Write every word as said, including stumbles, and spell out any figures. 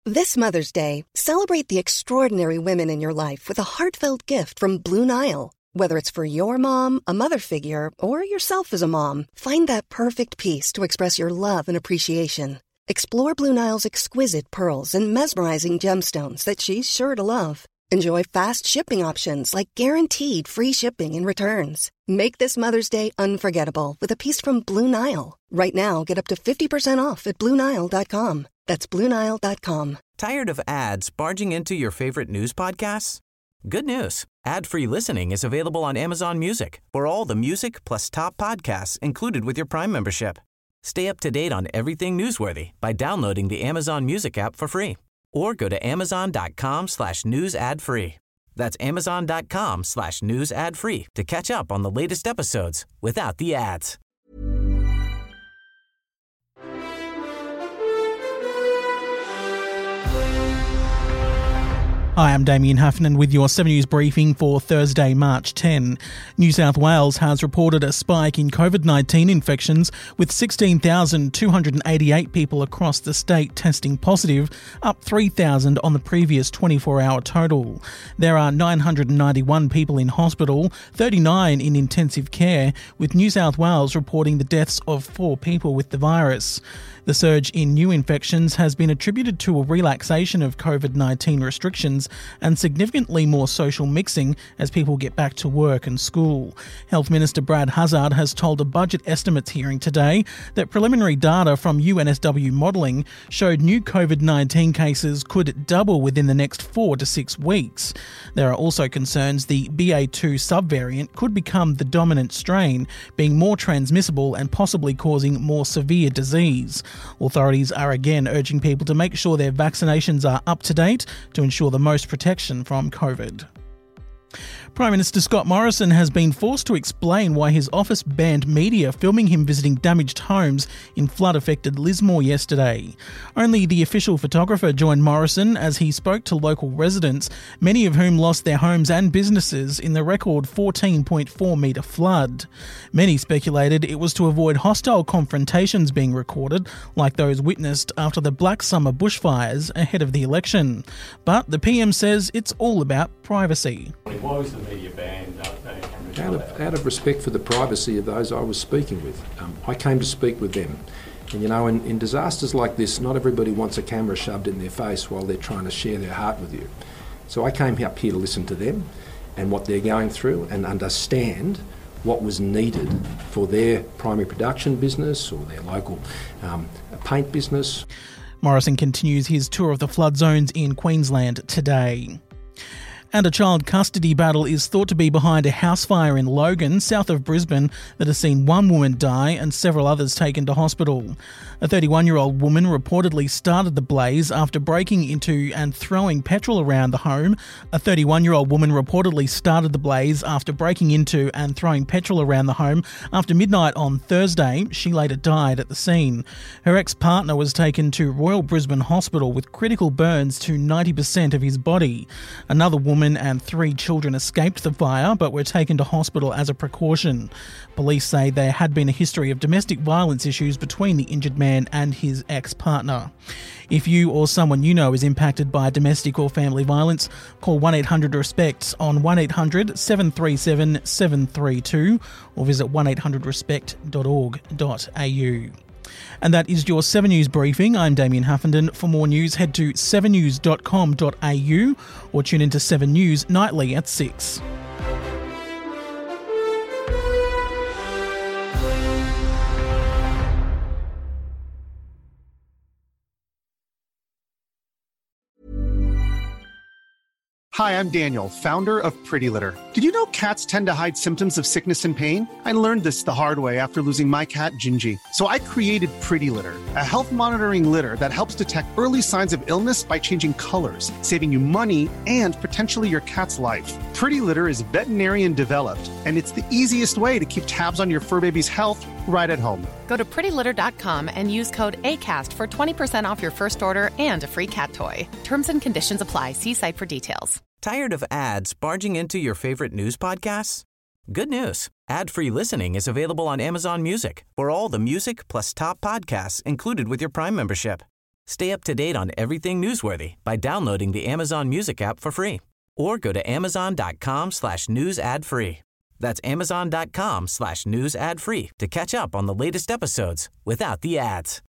This Mother's Day, celebrate the extraordinary women in your life with a heartfelt gift from Blue Nile. Whether it's for your mom, a mother figure, or yourself as a mom, find that perfect piece to express your love and appreciation. Explore Blue Nile's exquisite pearls and mesmerizing gemstones that she's sure to love. Enjoy fast shipping options like guaranteed free shipping and returns. Make this Mother's Day unforgettable with a piece from Blue Nile. Right now, get up to fifty percent off at Blue Nile dot com. That's Blue Nile dot com. Tired of ads barging into your favorite news podcasts? Good news. Ad-free listening is available on Amazon Music for all the music plus top podcasts included with your Prime membership. Stay up to date on everything newsworthy by downloading the Amazon Music app for free or go to amazon.com slash news ad free. That's amazon.com slash news ad free to catch up on the latest episodes without the ads. Hi, I'm Damien Heffernan with your seven News briefing for Thursday, March tenth. New South Wales has reported a spike in COVID nineteen infections with sixteen thousand two hundred eighty-eight people across the state testing positive, up three thousand on the previous twenty-four hour total. There are nine hundred ninety-one people in hospital, thirty-nine in intensive care, with New South Wales reporting the deaths of four people with the virus. The surge in new infections has been attributed to a relaxation of COVID nineteen restrictions and significantly more social mixing as people get back to work and school. Health Minister Brad Hazzard has told a budget estimates hearing today that preliminary data from U N S W modelling showed new COVID nineteen cases could double within the next four to six weeks. There are also concerns the B A two subvariant could become the dominant strain, being more transmissible and possibly causing more severe disease. Authorities are again urging people to make sure their vaccinations are up to date to ensure the most protection from COVID. Prime Minister Scott Morrison has been forced to explain why his office banned media filming him visiting damaged homes in flood-affected Lismore yesterday. Only the official photographer joined Morrison as he spoke to local residents, many of whom lost their homes and businesses in the record fourteen point four metre flood. Many speculated it was to avoid hostile confrontations being recorded, like those witnessed after the Black Summer bushfires ahead of the election. But the P M says it's all about privacy. Why was the media banned? Out of, out of respect for the privacy of those I was speaking with. Um, I came to speak with them. And you know, in, in disasters like this, not everybody wants a camera shoved in their face while they're trying to share their heart with you. So I came up here to listen to them and what they're going through and understand what was needed for their primary production business or their local um, paint business. Morrison continues his tour of the flood zones in Queensland today. And a child custody battle is thought to be behind a house fire in Logan, south of Brisbane, that has seen one woman die and several others taken to hospital. A thirty-one-year-old woman reportedly started the blaze after breaking into and throwing petrol around the home. A thirty-one-year-old woman reportedly started the blaze after breaking into and throwing petrol around the home. After midnight on Thursday, she later died at the scene. Her ex-partner was taken to Royal Brisbane Hospital with critical burns to ninety percent of his body. Another woman and three children escaped the fire but were taken to hospital as a precaution. Police say there had been a history of domestic violence issues between the injured man and his ex-partner. If you or someone you know is impacted by domestic or family violence, call one eight hundred RESPECT on one eight hundred seven three seven seven three two or visit one eight hundred respect dot org dot a u. And that is your seven News briefing. I'm Damien Huffenden. For more news, head to seven news dot com dot a u or tune into seven News nightly at six. Hi, I'm Daniel, founder of Pretty Litter. Did you know cats tend to hide symptoms of sickness and pain? I learned this the hard way after losing my cat, Gingy. So I created Pretty Litter, a health monitoring litter that helps detect early signs of illness by changing colors, saving you money and potentially your cat's life. Pretty Litter is veterinarian developed, and it's the easiest way to keep tabs on your fur baby's health right at home. Go to pretty litter dot com and use code ACAST for twenty percent off your first order and a free cat toy. Terms and conditions apply. See site for details. Tired of ads barging into your favorite news podcasts? Good news. Ad-free listening is available on Amazon Music for all the music plus top podcasts included with your Prime membership. Stay up to date on everything newsworthy by downloading the Amazon Music app for free or go to amazon.com slash news ad free. That's amazon.com slash news ad free to catch up on the latest episodes without the ads.